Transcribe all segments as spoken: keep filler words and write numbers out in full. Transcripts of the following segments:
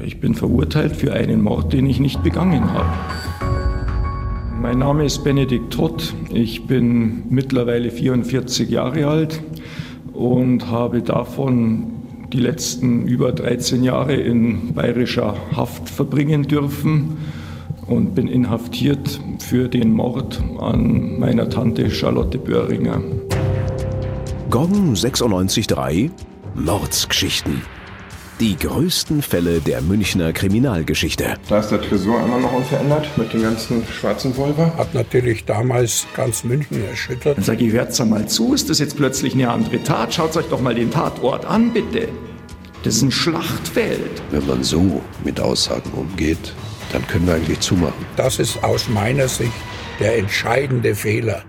Ich bin verurteilt für einen Mord, den ich nicht begangen habe. Mein Name ist Benedikt Todt. Ich bin mittlerweile vierundvierzig Jahre alt und habe davon die letzten über dreizehn Jahre in bayerischer Haft verbringen dürfen und bin inhaftiert für den Mord an meiner Tante Charlotte Böhringer. Gong sechsundneunzig Komma drei Mordsgeschichten. Die größten Fälle der Münchner Kriminalgeschichte. Da ist der Tresor immer noch unverändert mit den ganzen schwarzen Pulver. Hat natürlich damals ganz München erschüttert. Dann sage ich, hört's einmal zu, ist das jetzt plötzlich eine andere Tat? Schaut euch doch mal den Tatort an, bitte. Das ist ein Schlachtfeld. Wenn man so mit Aussagen umgeht, dann können wir eigentlich zumachen. Das ist aus meiner Sicht der entscheidende Fehler.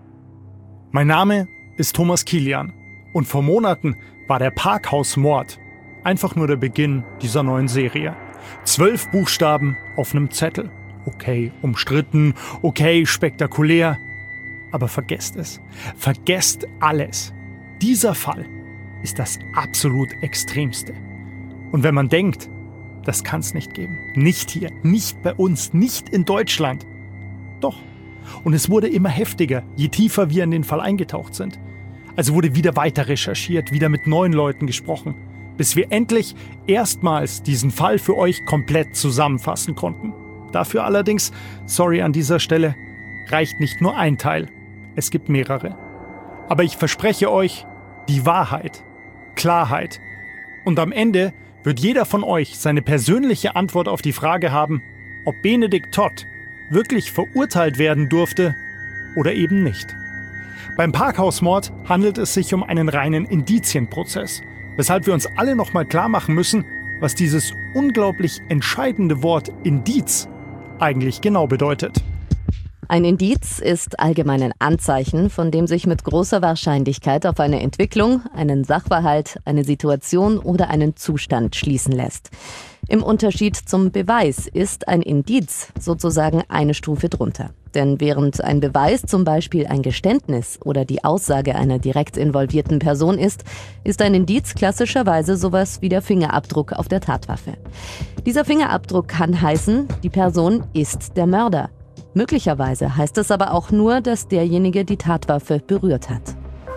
Mein Name ist Thomas Kilian und vor Monaten war der Parkhausmord einfach nur der Beginn dieser neuen Serie. Zwölf Buchstaben auf einem Zettel. Okay, umstritten, okay, spektakulär. Aber vergesst es. Vergesst alles. Dieser Fall ist das absolut Extremste. Und wenn man denkt, das kann es nicht geben. Nicht hier, nicht bei uns, nicht in Deutschland. Doch. Und es wurde immer heftiger, je tiefer wir in den Fall eingetaucht sind. Also wurde wieder weiter recherchiert, wieder mit neuen Leuten gesprochen, bis wir endlich erstmals diesen Fall für euch komplett zusammenfassen konnten. Dafür allerdings, sorry an dieser Stelle, reicht nicht nur ein Teil. Es gibt mehrere. Aber ich verspreche euch, die Wahrheit, Klarheit. Und am Ende wird jeder von euch seine persönliche Antwort auf die Frage haben, ob Benedikt Todt wirklich verurteilt werden durfte oder eben nicht. Beim Parkhausmord handelt es sich um einen reinen Indizienprozess, weshalb wir uns alle nochmal klar machen müssen, was dieses unglaublich entscheidende Wort Indiz eigentlich genau bedeutet. Ein Indiz ist allgemein ein Anzeichen, von dem sich mit großer Wahrscheinlichkeit auf eine Entwicklung, einen Sachverhalt, eine Situation oder einen Zustand schließen lässt. Im Unterschied zum Beweis ist ein Indiz sozusagen eine Stufe drunter. Denn während ein Beweis zum Beispiel ein Geständnis oder die Aussage einer direkt involvierten Person ist, ist ein Indiz klassischerweise sowas wie der Fingerabdruck auf der Tatwaffe. Dieser Fingerabdruck kann heißen, die Person ist der Mörder. Möglicherweise heißt es aber auch nur, dass derjenige die Tatwaffe berührt hat.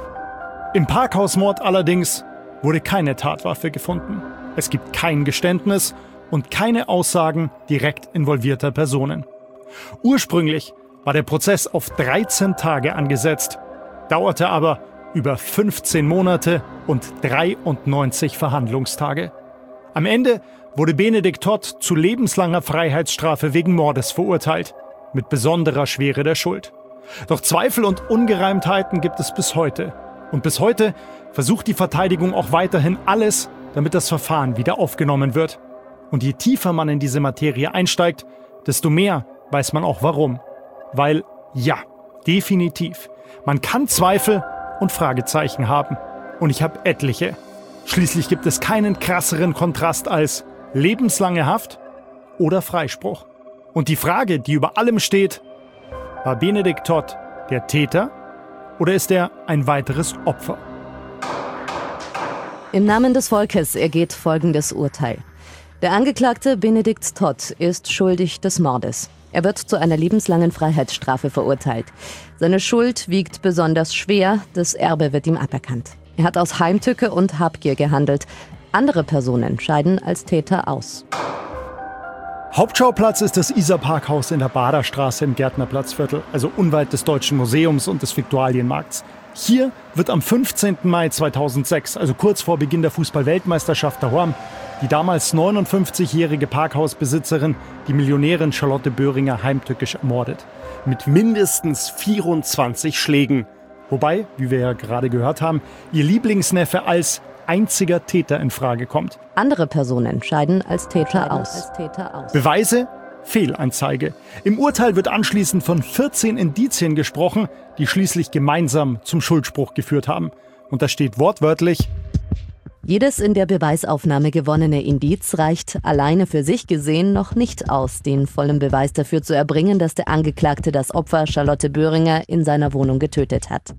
Im Parkhausmord allerdings wurde keine Tatwaffe gefunden. Es gibt kein Geständnis und keine Aussagen direkt involvierter Personen. Ursprünglich war der Prozess auf dreizehn Tage angesetzt, dauerte aber über fünfzehn Monate und dreiundneunzig Verhandlungstage. Am Ende wurde Benedikt Todt zu lebenslanger Freiheitsstrafe wegen Mordes verurteilt, mit besonderer Schwere der Schuld. Doch Zweifel und Ungereimtheiten gibt es bis heute. Und bis heute versucht die Verteidigung auch weiterhin alles, damit das Verfahren wieder aufgenommen wird. Und je tiefer man in diese Materie einsteigt, desto mehr weiß man auch warum. Weil, ja, definitiv, man kann Zweifel und Fragezeichen haben. Und ich habe etliche. Schließlich gibt es keinen krasseren Kontrast als lebenslange Haft oder Freispruch. Und die Frage, die über allem steht, war Benedikt Todt der Täter oder ist er ein weiteres Opfer? Im Namen des Volkes ergeht folgendes Urteil. Der Angeklagte Benedikt Todt ist schuldig des Mordes. Er wird zu einer lebenslangen Freiheitsstrafe verurteilt. Seine Schuld wiegt besonders schwer, das Erbe wird ihm aberkannt. Er hat aus Heimtücke und Habgier gehandelt. Andere Personen scheiden als Täter aus. Hauptschauplatz ist das Isar-Parkhaus in der Baderstraße im Gärtnerplatzviertel, also unweit des Deutschen Museums und des Viktualienmarkts. Hier wird am fünfzehnten Mai zweitausendsechs, also kurz vor Beginn der Fußball-Weltmeisterschaft daheim, die damals neunundfünfzigjährige Parkhausbesitzerin, die Millionärin Charlotte Böhringer, heimtückisch ermordet. Mit mindestens vierundzwanzig Schlägen. Wobei, wie wir ja gerade gehört haben, ihr Lieblingsneffe als einziger Täter in Frage kommt. Andere Personen scheiden als Täter aus. Beweise? Fehlanzeige. Im Urteil wird anschließend von vierzehn Indizien gesprochen, die schließlich gemeinsam zum Schuldspruch geführt haben. Und da steht wortwörtlich: Jedes in der Beweisaufnahme gewonnene Indiz reicht alleine für sich gesehen noch nicht aus, den vollen Beweis dafür zu erbringen, dass der Angeklagte das Opfer Charlotte Böhringer in seiner Wohnung getötet hat.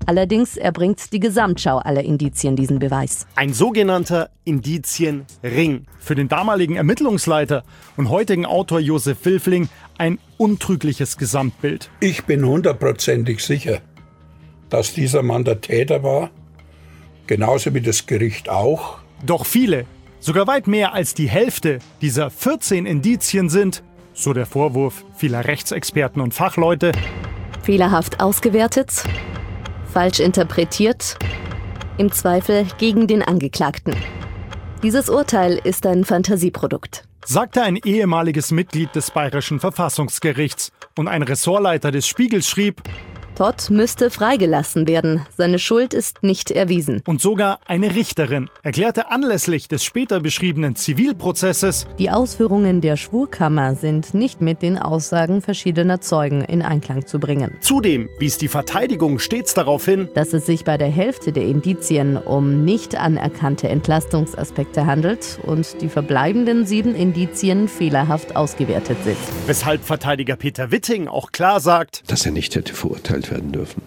Allerdings erbringt die Gesamtschau aller Indizien diesen Beweis. Ein sogenannter Indizienring. Für den damaligen Ermittlungsleiter und heutigen Autor Josef Wilfling ein untrügliches Gesamtbild. Ich bin hundertprozentig sicher, dass dieser Mann der Täter war, genauso wie das Gericht auch. Doch viele, sogar weit mehr als die Hälfte dieser vierzehn Indizien sind, so der Vorwurf vieler Rechtsexperten und Fachleute, fehlerhaft ausgewertet, falsch interpretiert, im Zweifel gegen den Angeklagten. Dieses Urteil ist ein Fantasieprodukt, sagte ein ehemaliges Mitglied des Bayerischen Verfassungsgerichts. Und ein Ressortleiter des Spiegels schrieb, Todt müsste freigelassen werden. Seine Schuld ist nicht erwiesen. Und sogar eine Richterin erklärte anlässlich des später beschriebenen Zivilprozesses, die Ausführungen der Schwurkammer sind nicht mit den Aussagen verschiedener Zeugen in Einklang zu bringen. Zudem wies die Verteidigung stets darauf hin, dass es sich bei der Hälfte der Indizien um nicht anerkannte Entlastungsaspekte handelt und die verbleibenden sieben Indizien fehlerhaft ausgewertet sind. Weshalb Verteidiger Peter Witting auch klar sagt, dass er nicht hätte verurteilt werden dürfen.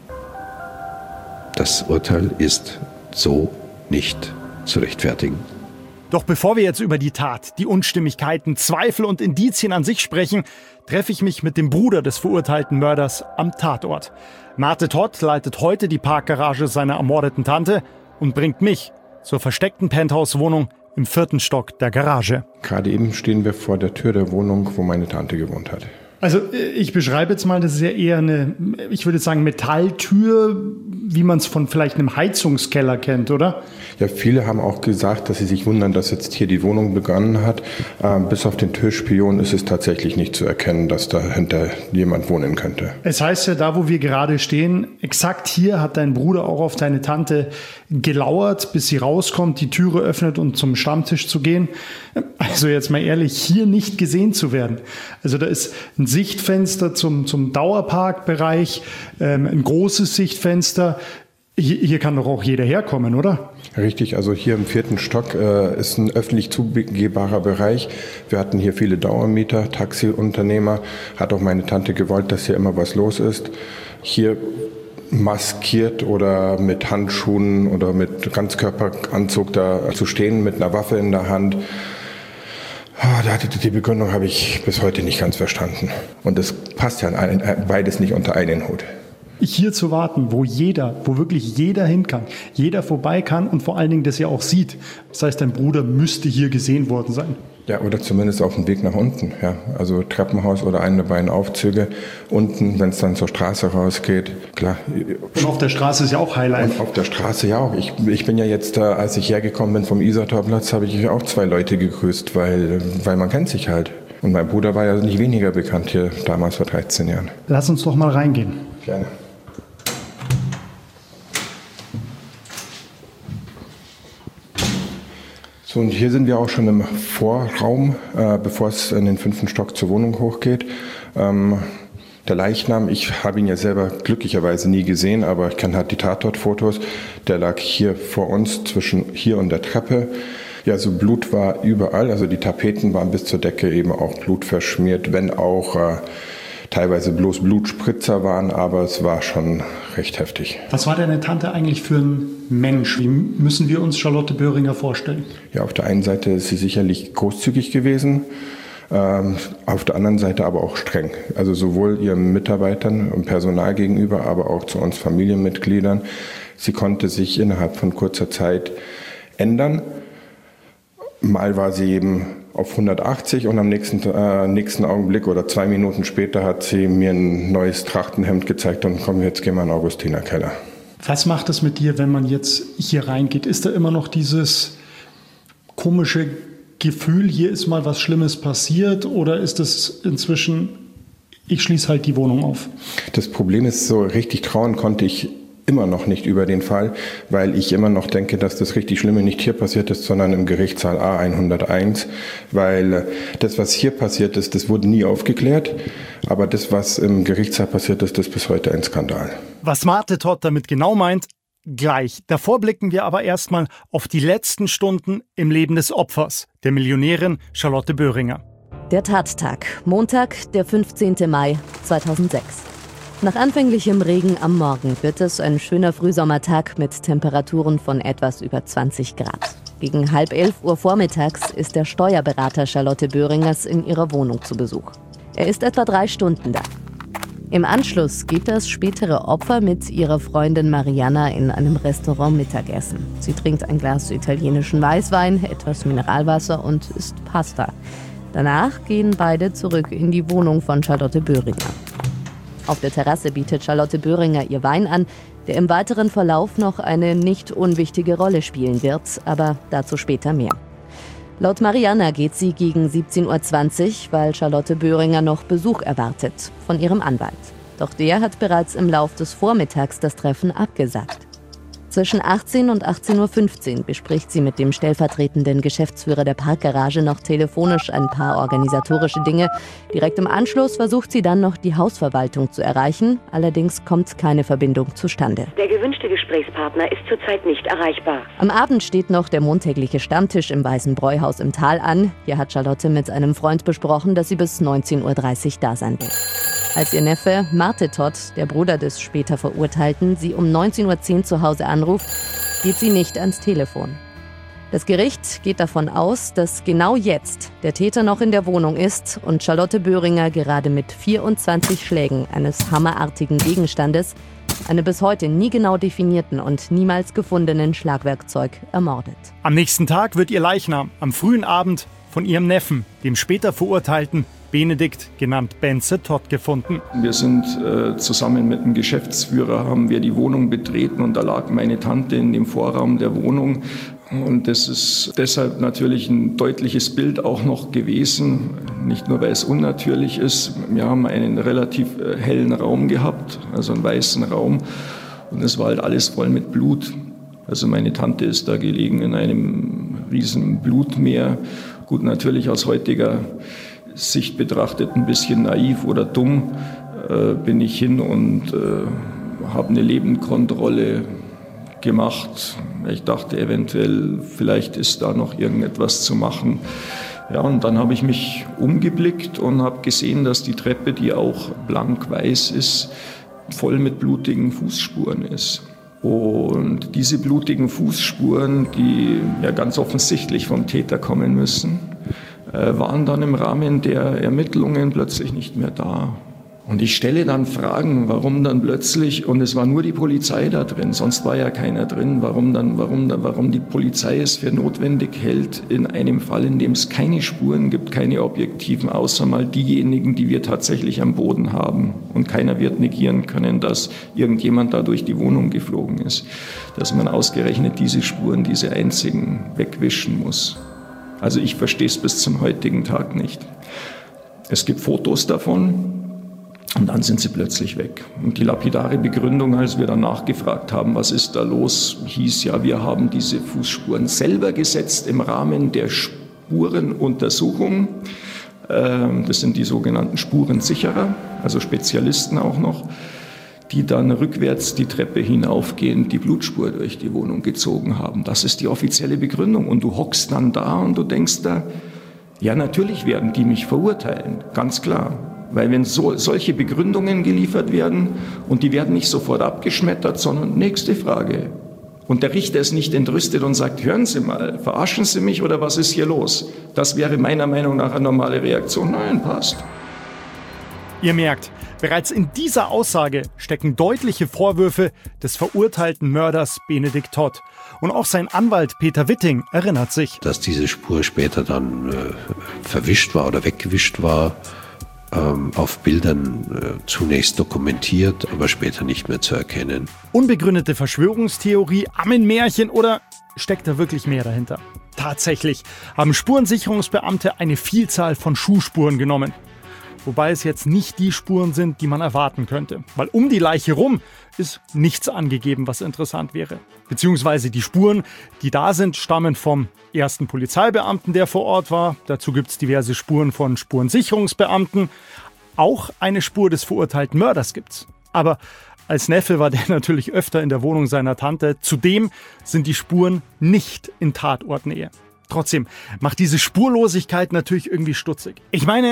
Das Urteil ist so nicht zu rechtfertigen. Doch bevor wir jetzt über die Tat, die Unstimmigkeiten, Zweifel und Indizien an sich sprechen, treffe ich mich mit dem Bruder des verurteilten Mörders am Tatort. Mate Todt leitet heute die Parkgarage seiner ermordeten Tante und bringt mich zur versteckten Penthouse-Wohnung im vierten Stock der Garage. Gerade eben stehen wir vor der Tür der Wohnung, wo meine Tante gewohnt hat. Also ich beschreibe jetzt mal, das ist ja eher eine, ich würde sagen, Metalltür, wie man es von vielleicht einem Heizungskeller kennt, oder? Ja, viele haben auch gesagt, dass sie sich wundern, dass jetzt hier die Wohnung begonnen hat. Ähm, bis auf den Türspion ist es tatsächlich nicht zu erkennen, dass dahinter jemand wohnen könnte. Es heißt ja, da wo wir gerade stehen, exakt hier hat dein Bruder auch auf deine Tante gelauert, bis sie rauskommt, die Türe öffnet und zum Stammtisch zu gehen. Also jetzt mal ehrlich, hier nicht gesehen zu werden. Also da ist ein Sichtfenster zum, zum Dauerparkbereich, ähm, ein großes Sichtfenster. Hier, hier kann doch auch jeder herkommen, oder? Richtig, also hier im vierten Stock äh, ist ein öffentlich zugehbarer Bereich. Wir hatten hier viele Dauermieter, Taxiunternehmer. Hat auch meine Tante gewollt, dass hier immer was los ist. Hier maskiert oder mit Handschuhen oder mit Ganzkörperanzug da zu stehen, mit einer Waffe in der Hand. Die Begründung habe ich bis heute nicht ganz verstanden. Und das passt ja beides nicht unter einen Hut. Hier zu warten, wo jeder, wo wirklich jeder hin kann, jeder vorbei kann und vor allen Dingen das ja auch sieht. Das heißt, dein Bruder müsste hier gesehen worden sein. Ja, oder zumindest auf dem Weg nach unten. Ja. Also Treppenhaus oder eine der beiden Aufzüge. Unten, wenn es dann zur Straße rausgeht, klar. Und auf der Straße ist ja auch Highlight. Und auf der Straße ja auch. Ich, ich bin ja jetzt, als ich hergekommen bin vom Isartorplatz, habe ich auch zwei Leute gegrüßt, weil, weil man kennt sich halt. Und mein Bruder war ja nicht weniger bekannt hier damals vor dreizehn Jahren. Lass uns doch mal reingehen. Gerne. So, und hier sind wir auch schon im Vorraum, äh, bevor es in den fünften Stock zur Wohnung hochgeht. Ähm, der Leichnam, ich habe ihn ja selber glücklicherweise nie gesehen, aber ich kenne halt die Tatortfotos. Der lag hier vor uns, zwischen hier und der Treppe. Ja, so Blut war überall, also die Tapeten waren bis zur Decke eben auch blutverschmiert, wenn auch äh, teilweise bloß Blutspritzer waren, aber es war schon recht heftig. Was war deine Tante eigentlich für ein Mensch? Wie müssen wir uns Charlotte Böhringer vorstellen? Ja, auf der einen Seite ist sie sicherlich großzügig gewesen, ähm, auf der anderen Seite aber auch streng. Also sowohl ihren Mitarbeitern und Personal gegenüber, aber auch zu uns Familienmitgliedern. Sie konnte sich innerhalb von kurzer Zeit ändern. Mal war sie eben auf hundertachtzig und am nächsten, äh, nächsten Augenblick oder zwei Minuten später hat sie mir ein neues Trachtenhemd gezeigt und komm, jetzt gehen wir in den Augustinerkeller. Was macht es mit dir, wenn man jetzt hier reingeht? Ist da immer noch dieses komische Gefühl, hier ist mal was Schlimmes passiert, oder ist es inzwischen, ich schließe halt die Wohnung auf? Das Problem ist, so richtig trauen konnte ich immer noch nicht über den Fall, weil ich immer noch denke, dass das richtig Schlimme nicht hier passiert ist, sondern im Gerichtssaal A hunderteins, weil das, was hier passiert ist, das wurde nie aufgeklärt, aber das, was im Gerichtssaal passiert ist, ist bis heute ein Skandal. Was Mate Todt damit genau meint, gleich. Davor blicken wir aber erstmal auf die letzten Stunden im Leben des Opfers, der Millionärin Charlotte Böhringer. Der Tattag, Montag, der fünfzehnten Mai zweitausendsechs. Nach anfänglichem Regen am Morgen wird es ein schöner Frühsommertag mit Temperaturen von etwas über zwanzig Grad. Gegen halb elf Uhr vormittags ist der Steuerberater Charlotte Böhringers in ihrer Wohnung zu Besuch. Er ist etwa drei Stunden da. Im Anschluss geht das spätere Opfer mit ihrer Freundin Marianna in einem Restaurant Mittagessen. Sie trinkt ein Glas italienischen Weißwein, etwas Mineralwasser und isst Pasta. Danach gehen beide zurück in die Wohnung von Charlotte Böhringer. Auf der Terrasse bietet Charlotte Böhringer ihr Wein an, der im weiteren Verlauf noch eine nicht unwichtige Rolle spielen wird, aber dazu später mehr. Laut Marianna geht sie gegen siebzehn Uhr zwanzig, weil Charlotte Böhringer noch Besuch erwartet von ihrem Anwalt. Doch der hat bereits im Lauf des Vormittags das Treffen abgesagt. Zwischen achtzehn und achtzehn Uhr fünfzehn bespricht sie mit dem stellvertretenden Geschäftsführer der Parkgarage noch telefonisch ein paar organisatorische Dinge. Direkt im Anschluss versucht sie dann noch die Hausverwaltung zu erreichen. Allerdings kommt keine Verbindung zustande. Der gewünschte Gesprächspartner ist zurzeit nicht erreichbar. Am Abend steht noch der montägliche Stammtisch im Weißen Bräuhaus im Tal an. Hier hat Charlotte mit einem Freund besprochen, dass sie bis neunzehn Uhr dreißig da sein wird. Als ihr Neffe Marte Todt, der Bruder des später Verurteilten, sie um neunzehn Uhr zehn zu Hause anruft, geht sie nicht ans Telefon. Das Gericht geht davon aus, dass genau jetzt der Täter noch in der Wohnung ist und Charlotte Böhringer gerade mit vierundzwanzig Schlägen eines hammerartigen Gegenstandes, einem bis heute nie genau definierten und niemals gefundenen Schlagwerkzeug, ermordet. Am nächsten Tag wird ihr Leichnam am frühen Abend von ihrem Neffen, dem später Verurteilten Benedikt, genannt Benze Todt, gefunden. Wir sind äh, zusammen mit dem Geschäftsführer, haben wir die Wohnung betreten und da lag meine Tante in dem Vorraum der Wohnung. Und das ist deshalb natürlich ein deutliches Bild auch noch gewesen, nicht nur weil es unnatürlich ist. Wir haben einen relativ äh, hellen Raum gehabt, also einen weißen Raum und es war halt alles voll mit Blut. Also meine Tante ist da gelegen in einem riesen Blutmeer. Gut, natürlich aus heutiger Sicht betrachtet ein bisschen naiv oder dumm, äh, bin ich hin und äh, habe eine Lebenkontrolle gemacht. Ich dachte eventuell, vielleicht ist da noch irgendetwas zu machen. Ja, und dann habe ich mich umgeblickt und habe gesehen, dass die Treppe, die auch blank weiß ist, voll mit blutigen Fußspuren ist. Und diese blutigen Fußspuren, die ja ganz offensichtlich vom Täter kommen müssen, waren dann im Rahmen der Ermittlungen plötzlich nicht mehr da. Und ich stelle dann Fragen, warum dann plötzlich, und es war nur die Polizei da drin, sonst war ja keiner drin, warum dann, warum, warum die Polizei es für notwendig hält, in einem Fall, in dem es keine Spuren gibt, keine objektiven, außer mal diejenigen, die wir tatsächlich am Boden haben. Und keiner wird negieren können, dass irgendjemand da durch die Wohnung geflogen ist, dass man ausgerechnet diese Spuren, diese einzigen, wegwischen muss. Also ich verstehe es bis zum heutigen Tag nicht. Es gibt Fotos davon und dann sind sie plötzlich weg. Und die lapidare Begründung, als wir dann nachgefragt haben, was ist da los, hieß ja, wir haben diese Fußspuren selber gesetzt im Rahmen der Spurenuntersuchung. Das sind die sogenannten Spurensicherer, also Spezialisten auch noch, die dann rückwärts die Treppe hinaufgehend die Blutspur durch die Wohnung gezogen haben. Das ist die offizielle Begründung. Und du hockst dann da und du denkst da, ja, natürlich werden die mich verurteilen, ganz klar. Weil wenn so, solche Begründungen geliefert werden und die werden nicht sofort abgeschmettert, sondern nächste Frage. Und der Richter ist nicht entrüstet und sagt, hören Sie mal, verarschen Sie mich oder was ist hier los? Das wäre meiner Meinung nach eine normale Reaktion. Nein, passt. Ihr merkt, bereits in dieser Aussage stecken deutliche Vorwürfe des verurteilten Mörders Benedikt Todt. Und auch sein Anwalt Peter Witting erinnert sich, dass diese Spur später dann äh, verwischt war oder weggewischt war, ähm, auf Bildern äh, zunächst dokumentiert, aber später nicht mehr zu erkennen. Unbegründete Verschwörungstheorie, Ammenmärchen oder steckt da wirklich mehr dahinter? Tatsächlich haben Spurensicherungsbeamte eine Vielzahl von Schuhspuren genommen. Wobei es jetzt nicht die Spuren sind, die man erwarten könnte. Weil um die Leiche rum ist nichts angegeben, was interessant wäre. Beziehungsweise die Spuren, die da sind, stammen vom ersten Polizeibeamten, der vor Ort war. Dazu gibt es diverse Spuren von Spurensicherungsbeamten. Auch eine Spur des verurteilten Mörders gibt's. Aber als Neffe war der natürlich öfter in der Wohnung seiner Tante. Zudem sind die Spuren nicht in Tatortnähe. Trotzdem macht diese Spurlosigkeit natürlich irgendwie stutzig. Ich meine,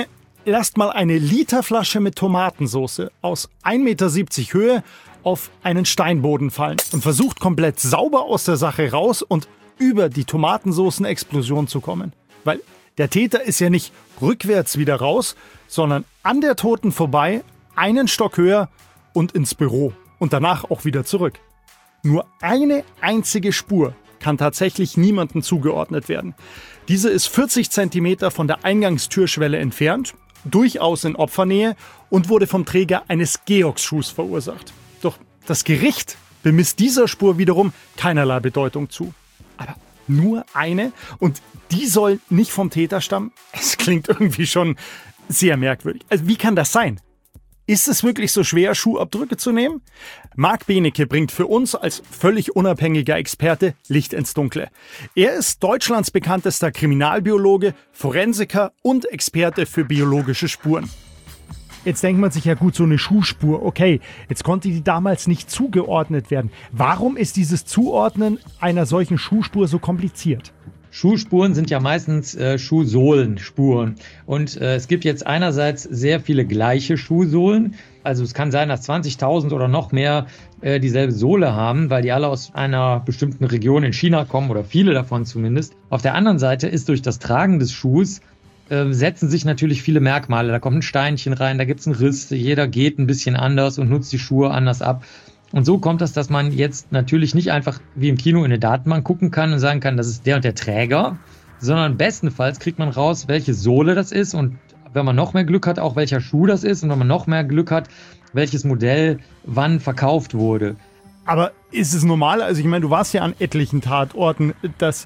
lasst mal eine Literflasche mit Tomatensauce aus ein Meter siebzig Höhe auf einen Steinboden fallen und versucht komplett sauber aus der Sache raus und über die Tomatensoßen-Explosion zu kommen. Weil der Täter ist ja nicht rückwärts wieder raus, sondern an der Toten vorbei, einen Stock höher und ins Büro und danach auch wieder zurück. Nur eine einzige Spur kann tatsächlich niemandem zugeordnet werden. Diese ist vierzig Zentimeter von der Eingangstürschwelle entfernt, durchaus in Opfernähe und wurde vom Träger eines Georgsschuhs verursacht. Doch das Gericht bemisst dieser Spur wiederum keinerlei Bedeutung zu. Aber nur eine? Und die soll nicht vom Täter stammen? Es klingt irgendwie schon sehr merkwürdig. Also wie kann das sein? Ist es wirklich so schwer, Schuhabdrücke zu nehmen? Marc Benecke bringt für uns als völlig unabhängiger Experte Licht ins Dunkle. Er ist Deutschlands bekanntester Kriminalbiologe, Forensiker und Experte für biologische Spuren. Jetzt denkt man sich ja gut, so eine Schuhspur, okay, jetzt konnte die damals nicht zugeordnet werden. Warum ist dieses Zuordnen einer solchen Schuhspur so kompliziert? Schuhspuren sind ja meistens äh, Schuhsohlenspuren. Und äh, es gibt jetzt einerseits sehr viele gleiche Schuhsohlen. Also es kann sein, dass zwanzigtausend oder noch mehr äh, dieselbe Sohle haben, weil die alle aus einer bestimmten Region in China kommen oder viele davon zumindest. Auf der anderen Seite ist durch das Tragen des Schuhs äh, setzen sich natürlich viele Merkmale. Da kommt ein Steinchen rein, da gibt es einen Riss, jeder geht ein bisschen anders und nutzt die Schuhe anders ab. Und so kommt es, dass man jetzt natürlich nicht einfach wie im Kino in eine Datenbank gucken kann und sagen kann, das ist der und der Träger, sondern bestenfalls kriegt man raus, welche Sohle das ist und wenn man noch mehr Glück hat, auch welcher Schuh das ist und wenn man noch mehr Glück hat, welches Modell wann verkauft wurde. Aber ist es normal, also ich meine, du warst ja an etlichen Tatorten, dass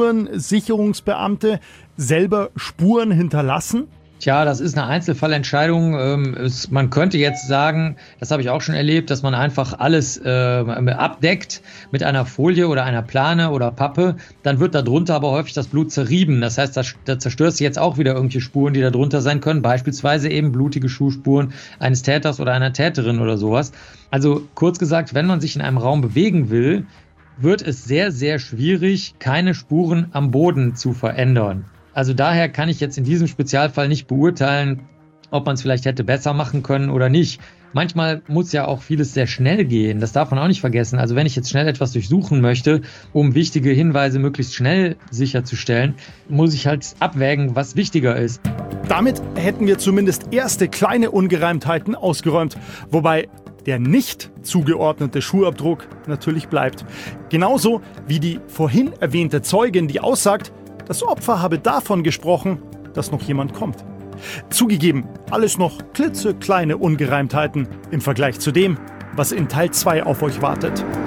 Spurensicherungsbeamte selber Spuren hinterlassen? Tja, das ist eine Einzelfallentscheidung. Ähm, es, man könnte jetzt sagen, das habe ich auch schon erlebt, dass man einfach alles äh, abdeckt mit einer Folie oder einer Plane oder Pappe. Dann wird darunter aber häufig das Blut zerrieben. Das heißt, da, da zerstörst du jetzt auch wieder irgendwelche Spuren, die da drunter sein können. Beispielsweise eben blutige Schuhspuren eines Täters oder einer Täterin oder sowas. Also kurz gesagt, wenn man sich in einem Raum bewegen will, wird es sehr, sehr schwierig, keine Spuren am Boden zu verändern. Also daher kann ich jetzt in diesem Spezialfall nicht beurteilen, ob man es vielleicht hätte besser machen können oder nicht. Manchmal muss ja auch vieles sehr schnell gehen, das darf man auch nicht vergessen. Also wenn ich jetzt schnell etwas durchsuchen möchte, um wichtige Hinweise möglichst schnell sicherzustellen, muss ich halt abwägen, was wichtiger ist. Damit hätten wir zumindest erste kleine Ungereimtheiten ausgeräumt, wobei der nicht zugeordnete Schuhabdruck natürlich bleibt. Genauso wie die vorhin erwähnte Zeugin, die aussagt, das Opfer habe davon gesprochen, dass noch jemand kommt. Zugegeben, alles noch klitzekleine Ungereimtheiten im Vergleich zu dem, was in Teil zwei auf euch wartet.